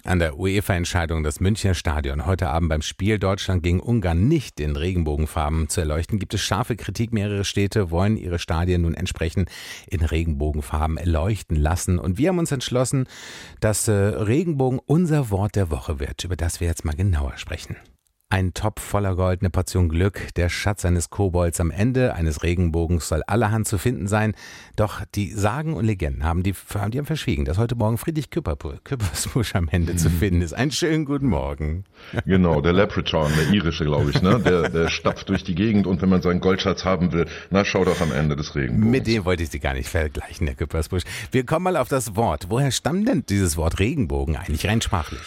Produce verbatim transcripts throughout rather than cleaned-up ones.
An der UEFA-Entscheidung, das Münchner Stadion heute Abend beim Spiel Deutschland gegen Ungarn nicht in Regenbogenfarben zu erleuchten, gibt es scharfe Kritik. Mehrere Städte wollen ihre Stadien nun entsprechend in Regenbogenfarben erleuchten lassen. Und wir haben uns entschlossen, dass äh, Regenbogen unser Wort der Woche wird, über das wir jetzt mal genauer sprechen. Ein Topf voller Gold, eine Portion Glück, der Schatz eines Kobolds. Am Ende eines Regenbogens soll allerhand zu finden sein. Doch die Sagen und Legenden haben die, die haben verschwiegen, dass heute Morgen Friedrich Küppersbusch am Ende zu finden ist. Einen schönen guten Morgen. Genau, der Leprechaun, der irische, glaube ich, ne? Der, der stapft durch die Gegend und wenn man seinen Goldschatz haben will, na, schau doch am Ende des Regenbogens. Mit dem wollte ich Sie gar nicht vergleichen, Herr Küppersbusch. Wir kommen mal auf das Wort. Woher stammt denn dieses Wort Regenbogen eigentlich rein sprachlich?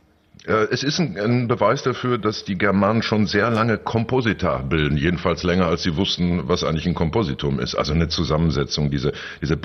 Es ist ein, ein Beweis dafür, dass die Germanen schon sehr lange Komposita bilden, jedenfalls länger, als sie wussten, was eigentlich ein Kompositum ist. Also eine Zusammensetzung, diese diese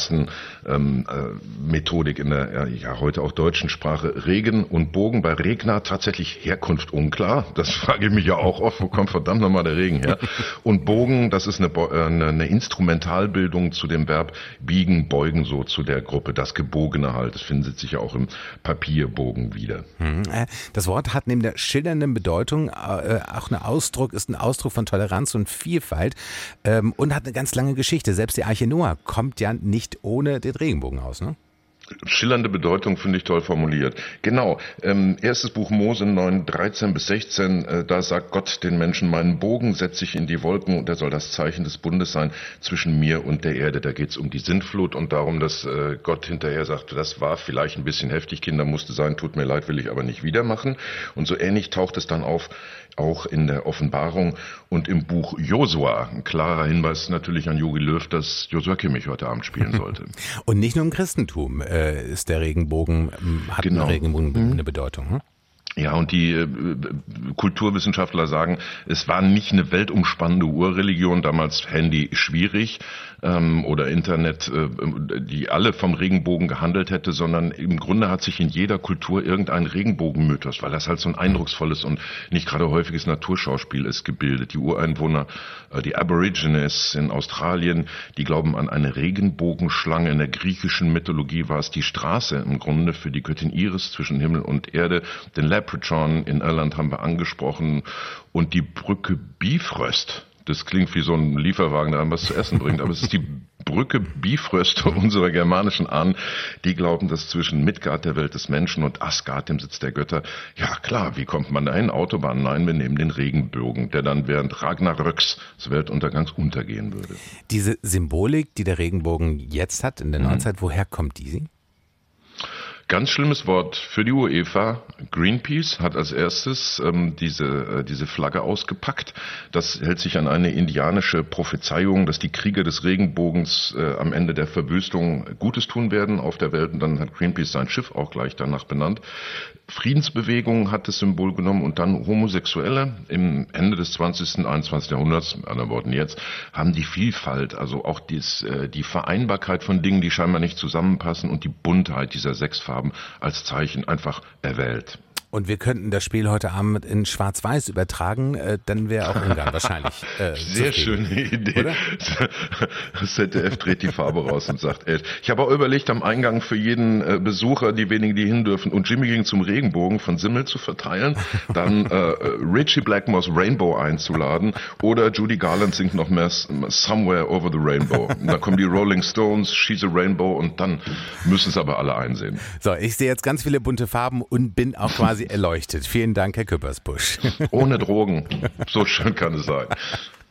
Baukasten-Methodik ähm, äh, in der ja heute auch deutschen Sprache. Regen und Bogen, bei Regner tatsächlich Herkunft unklar. Das frage ich mich ja auch oft, wo kommt verdammt nochmal der Regen her? Und Bogen, das ist eine, eine, eine Instrumentalbildung zu dem Verb biegen, beugen, so zu der Gruppe, das Gebogene halt. Das findet sich ja auch im Papierbogen wieder. Hm. Das Wort hat neben der schillernden Bedeutung äh, auch einen Ausdruck, ist ein Ausdruck von Toleranz und Vielfalt ähm, und hat eine ganz lange Geschichte. Selbst die Arche Noah kommt ja nicht ohne den Regenbogen aus, ne? Schillernde Bedeutung, finde ich toll formuliert. Genau, ähm, erstes Buch Mose neun, dreizehn bis sechzehn, äh, da sagt Gott den Menschen, meinen Bogen setze ich in die Wolken und der soll das Zeichen des Bundes sein zwischen mir und der Erde. Da geht es um die Sintflut und darum, dass äh, Gott hinterher sagte, das war vielleicht ein bisschen heftig, Kinder, musste sein, tut mir leid, will ich aber nicht wieder machen. Und so ähnlich taucht es dann auf, auch in der Offenbarung und im Buch Josua. Ein klarer Hinweis natürlich an Jogi Löw, dass Joshua Kimmich heute Abend spielen sollte. Und nicht nur im Christentum äh, ist der Regenbogen, hat genau. Ein Regenbogen mhm. eine Bedeutung, hm? Ja, und die äh, Kulturwissenschaftler sagen, es war nicht eine weltumspannende Urreligion, damals Handy schwierig ähm, oder Internet, äh, die alle vom Regenbogen gehandelt hätte, sondern im Grunde hat sich in jeder Kultur irgendein Regenbogenmythos, weil das halt so ein eindrucksvolles und nicht gerade häufiges Naturschauspiel ist, gebildet. Die Ureinwohner, äh, die Aborigines in Australien, die glauben an eine Regenbogenschlange. In der griechischen Mythologie war es die Straße im Grunde für die Göttin Iris zwischen Himmel und Erde, den Leprechaun in Irland haben wir angesprochen und die Brücke Bifröst. Das klingt wie so ein Lieferwagen, der einem was zu essen bringt, aber es ist die Brücke Bifröst unserer germanischen Ahnen. Die glauben, dass zwischen Midgard, der Welt des Menschen, und Asgard, dem Sitz der Götter, ja klar, wie kommt man dahin? Autobahn? Nein, wir nehmen den Regenbogen, der dann während Ragnaröks des Weltuntergangs untergehen würde. Diese Symbolik, die der Regenbogen jetzt hat in der Neuzeit, mhm. woher kommt die? Ganz schlimmes Wort für die UEFA. Greenpeace hat als erstes ähm, diese äh, diese Flagge ausgepackt. Das hält sich an eine indianische Prophezeiung, dass die Krieger des Regenbogens äh, am Ende der Verwüstung Gutes tun werden auf der Welt. Und dann hat Greenpeace sein Schiff auch gleich danach benannt. Friedensbewegung hat das Symbol genommen und dann Homosexuelle im Ende des zwanzigsten, einundzwanzigsten Jahrhunderts, mit anderen Worten jetzt, haben die Vielfalt, also auch dies, äh, die Vereinbarkeit von Dingen, die scheinbar nicht zusammenpassen und die Buntheit dieser sechs Farben als Zeichen einfach erwählt. Und wir könnten das Spiel heute Abend in Schwarz-Weiß übertragen, äh, dann wäre auch Ungarn wahrscheinlich äh, Sehr zufrieden. Schöne Idee. Oder? Das Z D F dreht die Farbe raus und sagt elf. Ich habe auch überlegt, am Eingang für jeden äh, Besucher, die wenigen, die hin dürfen, und Jimmy ging zum Regenbogen von Simmel zu verteilen, dann äh, Richie Blackmore's Rainbow einzuladen oder Judy Garland singt noch mehr Somewhere Over the Rainbow. Und dann kommen die Rolling Stones, She's a Rainbow und dann müssen es aber alle einsehen. So, ich sehe jetzt ganz viele bunte Farben und bin auch quasi erleuchtet. Vielen Dank, Herr Küppersbusch. Ohne Drogen. So schön kann es sein.